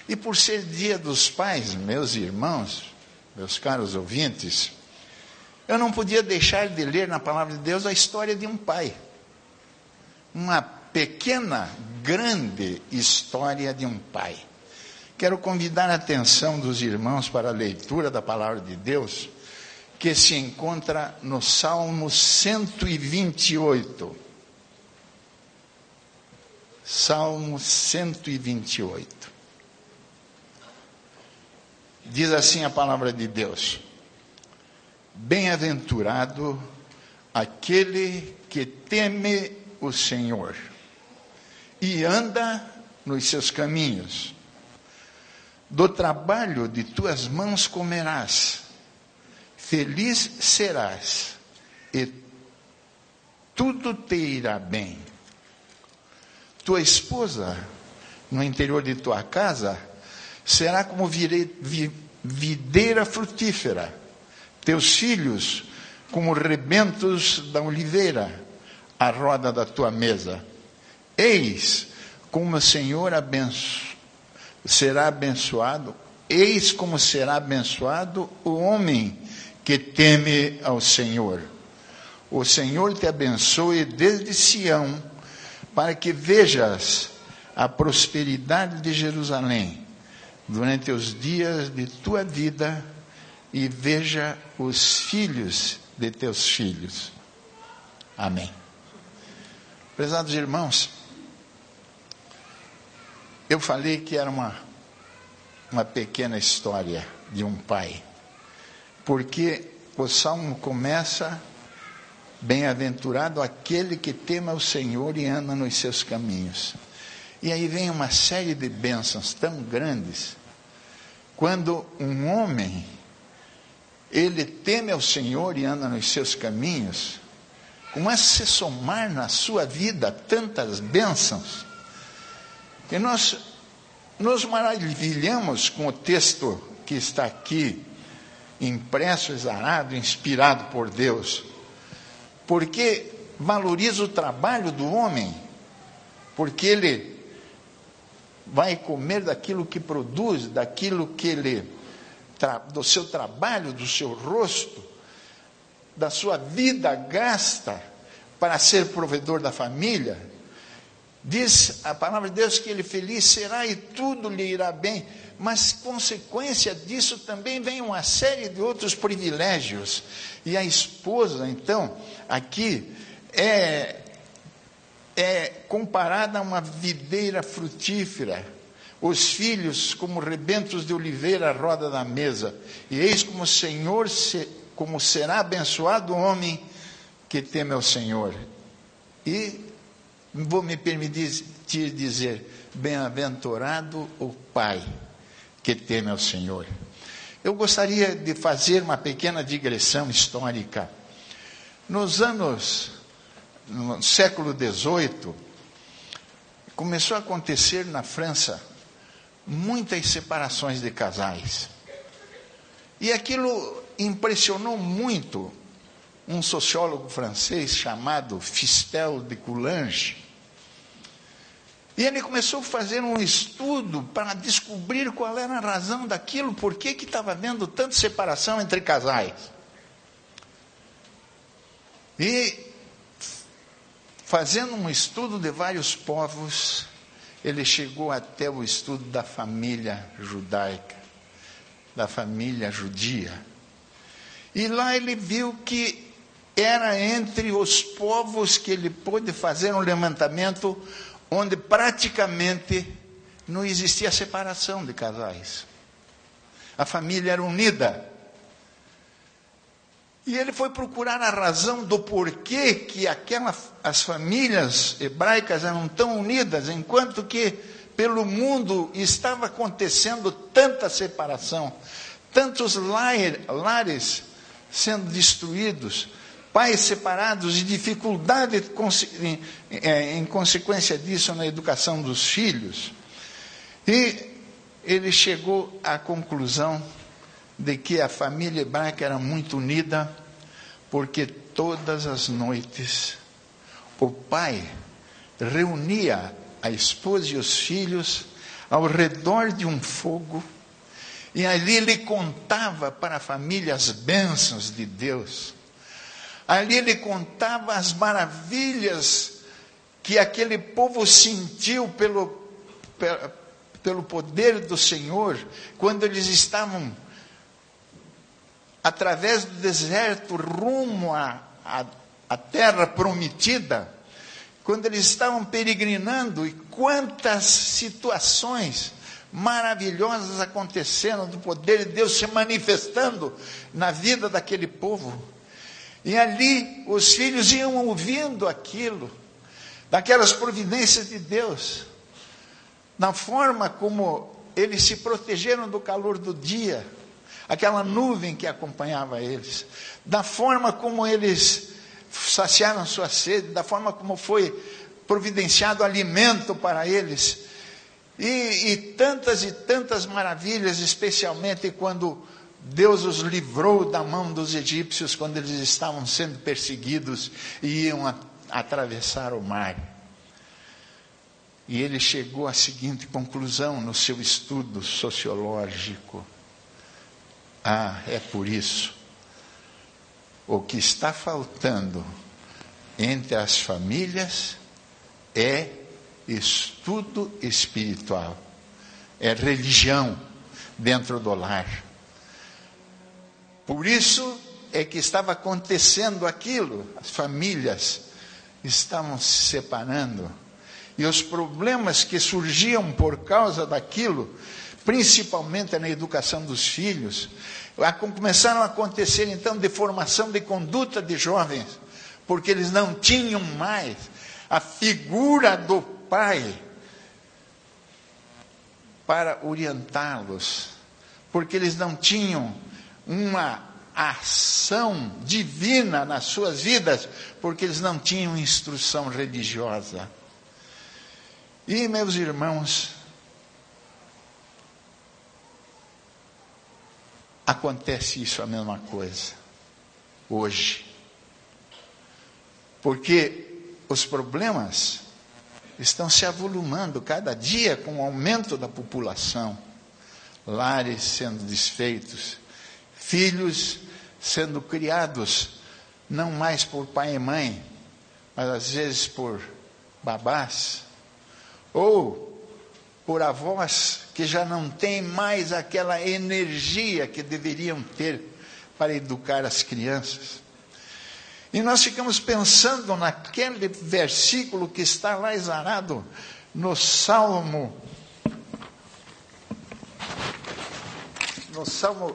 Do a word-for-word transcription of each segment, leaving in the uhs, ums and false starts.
E por ser Dia dos Pais, meus irmãos, meus caros ouvintes, eu não podia deixar de ler na palavra de Deus a história de um pai. Uma pequena, grande história de um pai. Quero convidar a atenção dos irmãos para a leitura da palavra de Deus, que se encontra no Salmo cento e vinte e oito. Salmo cento e vinte e oito. Diz assim a palavra de Deus: bem-aventurado aquele que teme o Senhor e anda nos seus caminhos. Do trabalho de tuas mãos comerás, feliz serás, e tudo te irá bem. Tua esposa, no interior de tua casa, será como vire, vi, videira frutífera, teus filhos como rebentos da oliveira, à roda da tua mesa. Eis como o Senhor abençoa, será abençoado, eis como será abençoado o homem que teme ao Senhor. O Senhor te abençoe desde Sião, para que vejas a prosperidade de Jerusalém durante os dias de tua vida e veja os filhos de teus filhos. Amém. Prezados irmãos, eu falei que era uma, uma pequena história de um pai, porque o Salmo começa: bem-aventurado aquele que tema o Senhor e anda nos seus caminhos. E aí vem uma série de bênçãos tão grandes, quando um homem, ele teme ao Senhor e anda nos seus caminhos, começa a se somar na sua vida tantas bênçãos, que nós nos maravilhamos com o texto que está aqui, impresso, exarado, inspirado por Deus, porque valoriza o trabalho do homem, porque ele vai comer daquilo que produz, daquilo que ele, do seu trabalho, do seu rosto, da sua vida gasta para ser provedor da família. Diz a palavra de Deus que ele feliz será e tudo lhe irá bem, mas consequência disso também vem uma série de outros privilégios. E a esposa, então, aqui é, é comparada a uma videira frutífera, os filhos como rebentos de oliveira à roda da mesa. E eis como o Senhor, se, como será abençoado o homem que teme ao Senhor. E vou me permitir dizer, bem-aventurado o pai que teme ao Senhor. Eu gostaria de fazer uma pequena digressão histórica. Nos anos, no século dezoito, começou a acontecer na França muitas separações de casais. E aquilo impressionou muito um sociólogo francês chamado Fistel de Coulanges. E ele começou a fazer um estudo para descobrir qual era a razão daquilo, por que que estava havendo tanta separação entre casais. E, fazendo um estudo de vários povos, ele chegou até o estudo da família judaica, da família judia. E lá ele viu que era entre os povos que ele pôde fazer um levantamento onde praticamente não existia separação de casais. A família era unida. E ele foi procurar a razão do porquê que aquela, as famílias hebraicas eram tão unidas, enquanto que pelo mundo estava acontecendo tanta separação, tantos lares sendo destruídos, pais separados e dificuldade em consequência disso na educação dos filhos. E ele chegou à conclusão de que a família hebraica era muito unida, porque todas as noites o pai reunia a esposa e os filhos ao redor de um fogo, e ali ele contava para a família as bênçãos de Deus. Ali ele contava as maravilhas que aquele povo sentiu pelo, pelo poder do Senhor, quando eles estavam através do deserto rumo à, à, à terra prometida, quando eles estavam peregrinando, e quantas situações maravilhosas aconteceram do poder de Deus se manifestando na vida daquele povo. E ali os filhos iam ouvindo aquilo, daquelas providências de Deus, na forma como eles se protegeram do calor do dia, aquela nuvem que acompanhava eles, da forma como eles saciaram sua sede, da forma como foi providenciado alimento para eles, e, e tantas e tantas maravilhas, especialmente quando Deus os livrou da mão dos egípcios, quando eles estavam sendo perseguidos e iam a, atravessar o mar. E ele chegou à seguinte conclusão no seu estudo sociológico: ah, é por isso, o que está faltando entre as famílias é estudo espiritual, é religião dentro do lar. Por isso é que estava acontecendo aquilo, as famílias estavam se separando, e os problemas que surgiam por causa daquilo, principalmente na educação dos filhos, começaram a acontecer então deformação de conduta de jovens, porque eles não tinham mais a figura do pai para orientá-los, porque eles não tinham uma ação divina nas suas vidas, porque eles não tinham instrução religiosa. E, meus irmãos, acontece isso a mesma coisa hoje, porque os problemas estão se avolumando cada dia com o aumento da população, lares sendo desfeitos, filhos sendo criados não mais por pai e mãe, mas às vezes por babás, ou por avós que já não têm mais aquela energia que deveriam ter para educar as crianças. E nós ficamos pensando naquele versículo que está lá exarado no Salmo, no Salmo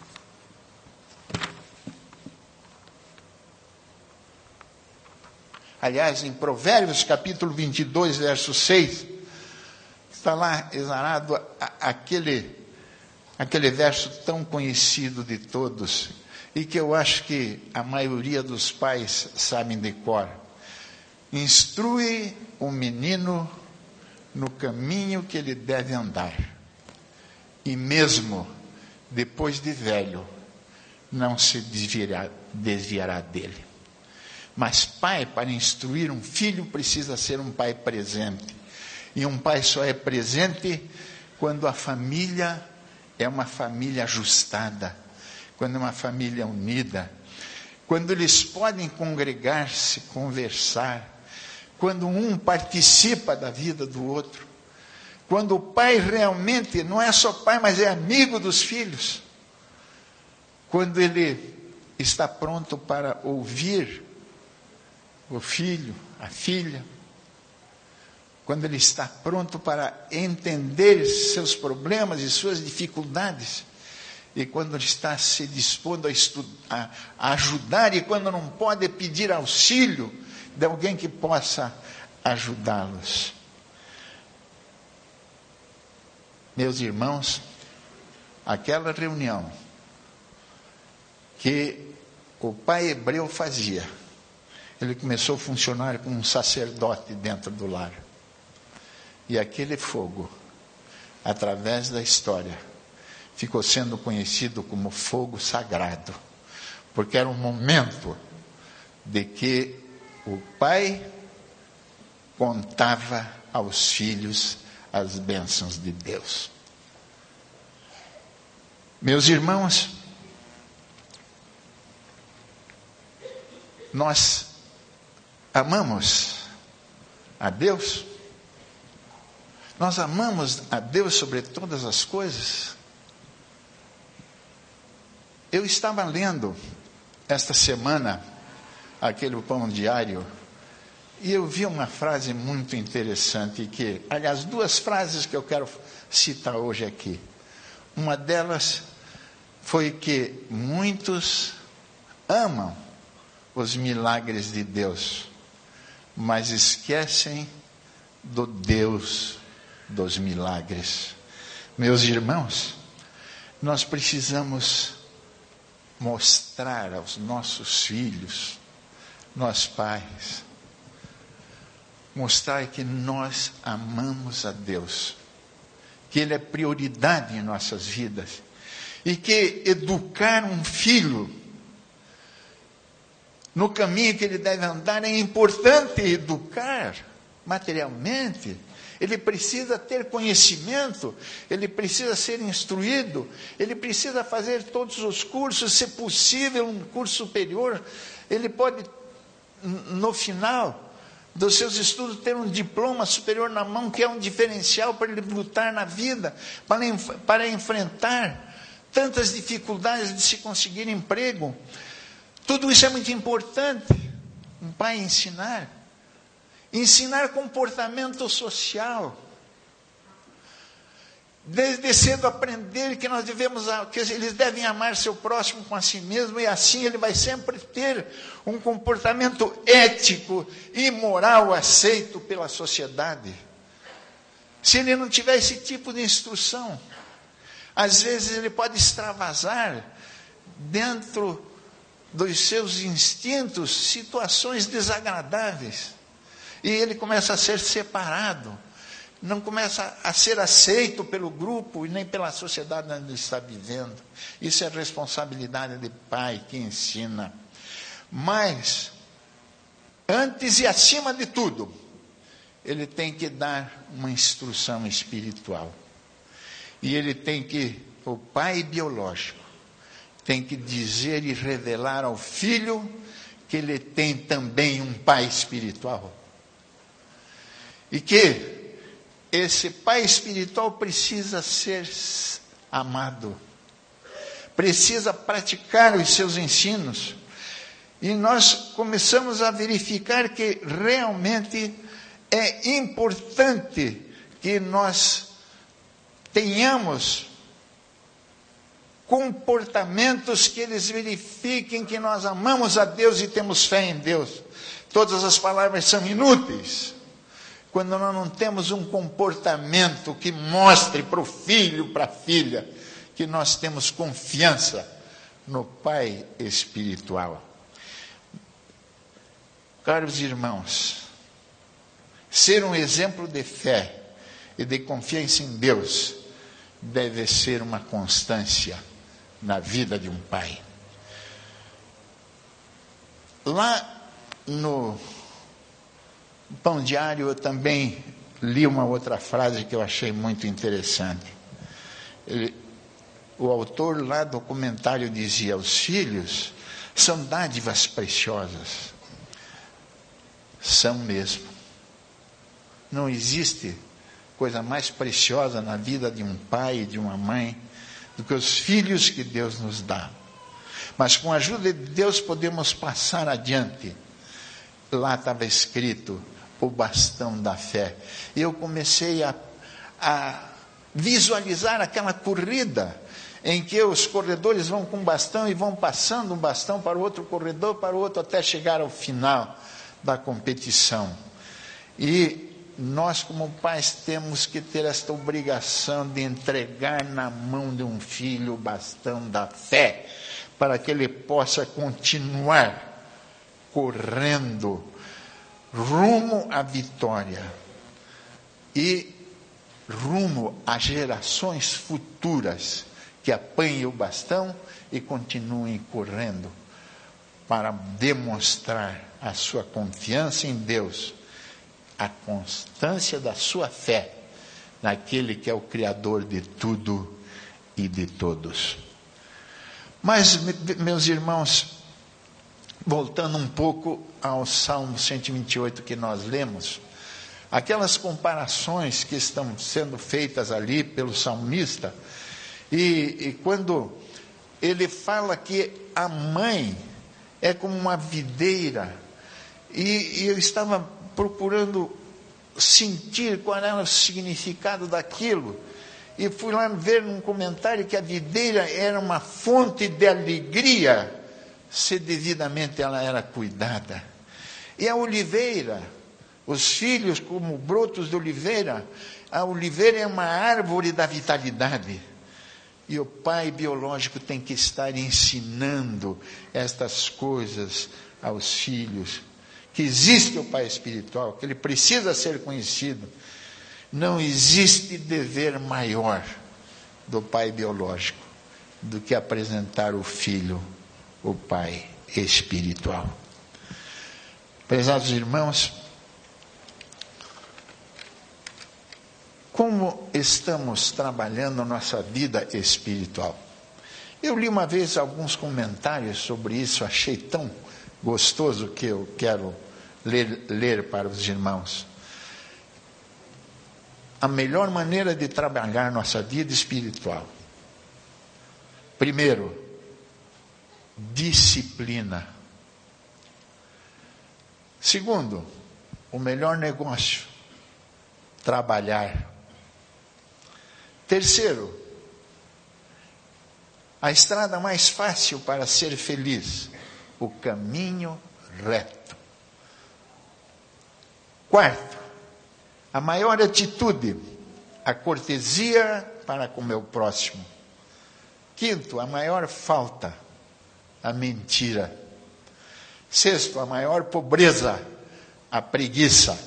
aliás, em Provérbios capítulo vinte e dois, verso seis, está lá exarado aquele, aquele verso tão conhecido de todos, e que eu acho que a maioria dos pais sabem de cor. Instrui o menino no caminho que ele deve andar, e mesmo depois de velho, não se desviará, desviará dele. Mas pai, para instruir um filho, precisa ser um pai presente. E um pai só é presente quando a família é uma família ajustada, quando é uma família unida, quando eles podem congregar-se, conversar, quando um participa da vida do outro, quando o pai realmente não é só pai, mas é amigo dos filhos, quando ele está pronto para ouvir o filho, a filha, quando ele está pronto para entender seus problemas e suas dificuldades, e quando ele está se dispondo a, estudar, a ajudar, e quando não pode pedir auxílio de alguém que possa ajudá-los. Meus irmãos, aquela reunião que o pai hebreu fazia, ele começou a funcionar como um sacerdote dentro do lar. E aquele fogo, através da história, ficou sendo conhecido como fogo sagrado, porque era um momento de que o pai contava aos filhos as bênçãos de Deus. Meus irmãos, nós amamos a Deus, nós amamos a Deus sobre todas as coisas. Eu estava lendo esta semana aquele pão diário e eu vi uma frase muito interessante que, aliás, duas frases que eu quero citar hoje aqui. Uma delas foi que muitos amam os milagres de Deus, mas esquecem do Deus dos milagres. Meus irmãos, nós precisamos mostrar aos nossos filhos, nós pais, mostrar que nós amamos a Deus, que Ele é prioridade em nossas vidas, e que educar um filho no caminho que ele deve andar é importante. Educar materialmente, ele precisa ter conhecimento, ele precisa ser instruído, ele precisa fazer todos os cursos, se possível um curso superior. Ele pode, no final dos seus estudos, ter um diploma superior na mão, que é um diferencial para ele lutar na vida, para, para enfrentar tantas dificuldades de se conseguir emprego. Tudo isso é muito importante. Um pai ensinar, ensinar comportamento social. Desde cedo aprender que nós devemos, que eles devem amar seu próximo com a si mesmo, e assim ele vai sempre ter um comportamento ético e moral aceito pela sociedade. Se ele não tiver esse tipo de instrução, às vezes ele pode extravasar dentro dos seus instintos situações desagradáveis, e ele começa a ser separado, não começa a ser aceito pelo grupo e nem pela sociedade onde ele está vivendo. Isso é responsabilidade de pai que ensina. Mas, antes e acima de tudo, ele tem que dar uma instrução espiritual. E ele tem que, o pai biológico, tem que dizer e revelar ao filho que ele tem também um pai espiritual. E que esse pai espiritual precisa ser amado, precisa praticar os seus ensinos. E nós começamos a verificar que realmente é importante que nós tenhamos comportamentos que eles verifiquem que nós amamos a Deus e temos fé em Deus. Todas as palavras são inúteis quando nós não temos um comportamento que mostre para o filho, para a filha, que nós temos confiança no Pai espiritual. Caros irmãos, ser um exemplo de fé e de confiança em Deus deve ser uma constância na vida de um pai. Lá no Pão Diário eu também li uma outra frase que eu achei muito interessante. Ele, o autor lá do comentário dizia: os filhos são dádivas preciosas. São mesmo. Não existe coisa mais preciosa na vida de um pai e de uma mãe do que os filhos que Deus nos dá. Mas com a ajuda de Deus podemos passar adiante. Lá estava escrito o bastão da fé. E eu comecei a, a visualizar aquela corrida em que os corredores vão com bastão e vão passando um bastão para o outro corredor, para o outro, até chegar ao final da competição. E nós, como pais, temos que ter esta obrigação de entregar na mão de um filho o bastão da fé, para que ele possa continuar correndo rumo à vitória e rumo a gerações futuras que apanhem o bastão e continuem correndo para demonstrar a sua confiança em Deus, a constância da sua fé naquele que é o Criador de tudo e de todos. Mas, meus irmãos, voltando um pouco ao Salmo cento e vinte e oito que nós lemos, aquelas comparações que estão sendo feitas ali pelo salmista, e, e quando ele fala que a mãe é como uma videira, e, e eu estava procurando sentir qual era o significado daquilo, e fui lá ver num comentário que a videira era uma fonte de alegria, se devidamente ela era cuidada. E a oliveira, os filhos como brotos de oliveira, a oliveira é uma árvore da vitalidade. E o pai biológico tem que estar ensinando estas coisas aos filhos, que existe o pai espiritual, que ele precisa ser conhecido. Não existe dever maior do pai biológico do que apresentar o filho, o pai espiritual. Prezados irmãos, como estamos trabalhando a nossa vida espiritual? Eu li uma vez alguns comentários sobre isso, achei tão gostoso que eu quero ler, ler para os irmãos. A melhor maneira de trabalhar nossa vida espiritual, primeiro, disciplina. Segundo, o melhor negócio, trabalhar. Terceiro, a estrada mais fácil para ser feliz, o caminho reto. Quarto, a maior atitude, a cortesia para com o meu próximo. Quinto, a maior falta, a mentira. Sexto, a maior pobreza, a preguiça.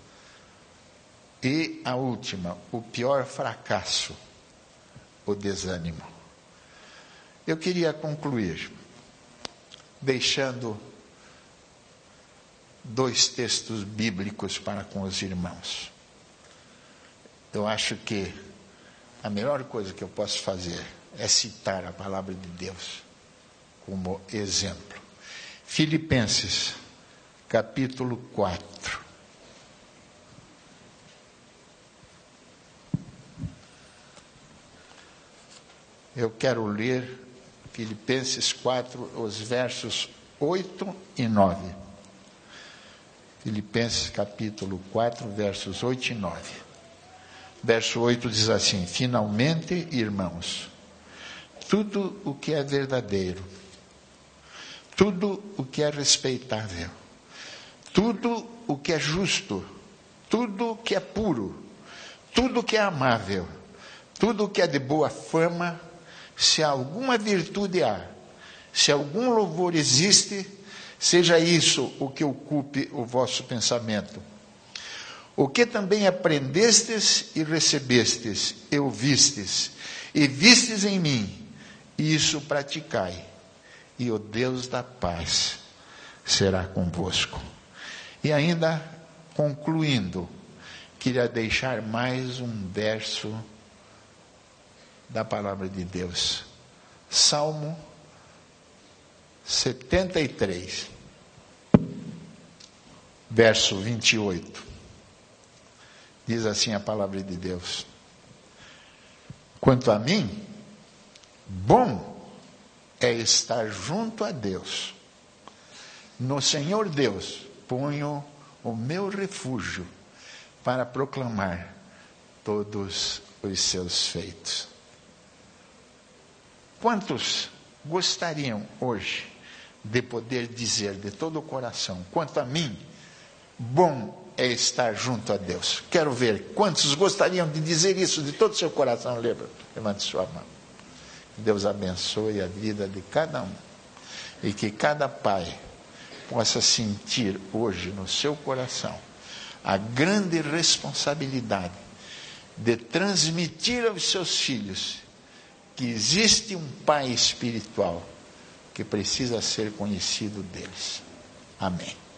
E a última, o pior fracasso, o desânimo. Eu queria concluir deixando dois textos bíblicos para com os irmãos. Eu acho que a melhor coisa que eu posso fazer é citar a palavra de Deus como exemplo. Filipenses, capítulo quatro. Eu quero ler Filipenses quatro, os versos oito e nove. Filipenses capítulo quatro, versos oito e nove. Verso oito diz assim: finalmente, irmãos, tudo o que é verdadeiro, tudo o que é respeitável, tudo o que é justo, tudo o que é puro, tudo o que é amável, tudo o que é de boa fama, se alguma virtude há, se algum louvor existe, seja isso o que ocupe o vosso pensamento. O que também aprendestes e recebestes, e ouvistes, e vistes em mim, isso praticai, e o Deus da paz será convosco. E ainda, concluindo, queria deixar mais um verso da palavra de Deus. Salmo setenta e três, verso vinte e oito. Diz assim a palavra de Deus: quanto a mim, bom é estar junto a Deus. No Senhor Deus ponho o meu refúgio para proclamar todos os seus feitos. Quantos gostariam hoje de poder dizer de todo o coração: quanto a mim, bom é estar junto a Deus? Quero ver quantos gostariam de dizer isso de todo o seu coração. Lembra? Levante sua mão. Deus abençoe a vida de cada um, e que cada pai possa sentir hoje no seu coração a grande responsabilidade de transmitir aos seus filhos que existe um pai espiritual que precisa ser conhecido deles. Amém.